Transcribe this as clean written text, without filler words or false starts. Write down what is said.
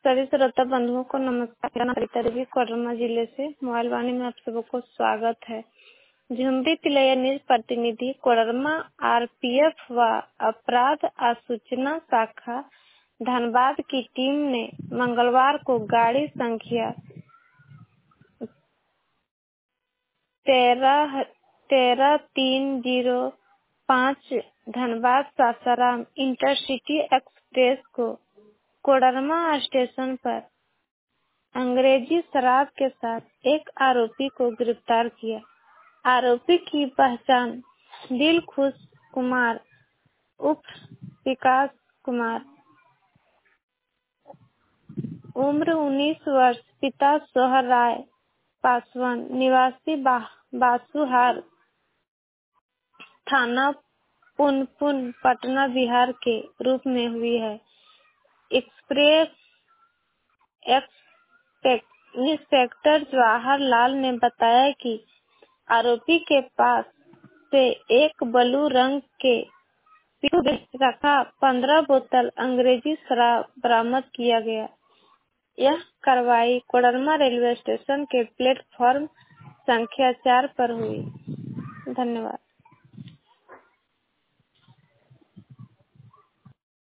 सभी श्रोता बंधुओं को नमस्कार। मेरा नाम सरिता देवी कोडरमा जिले से मोबाइल वाणी में आप सबको स्वागत है। झुमरी तिलैया न्यूज प्रतिनिधि कोडरमा आरपीएफ व अपराध आसूचना शाखा धनबाद की टीम ने मंगलवार को गाड़ी संख्या 13305 धनबाद सासाराम इंटरसिटी एक्सप्रेस को कोडरमा स्टेशन पर अंग्रेजी शराब के साथ एक आरोपी को गिरफ्तार किया। आरोपी की पहचान दिलखुश कुमार उर्फ विकास कुमार, उम्र 19 वर्ष, पिता सोहर राय पासवान, निवासी बासुहार, थाना पुनपुन, पटना बिहार के रूप में हुई है। इंस्पेक्टर जवाहर लाल ने बताया कि आरोपी के पास से एक ब्लू रंग के पिस्टल में रखा 15 बोतल अंग्रेजी शराब बरामद किया गया। यह कार्रवाई कोडरमा रेलवे स्टेशन के प्लेटफॉर्म संख्या 4 पर हुई। धन्यवाद।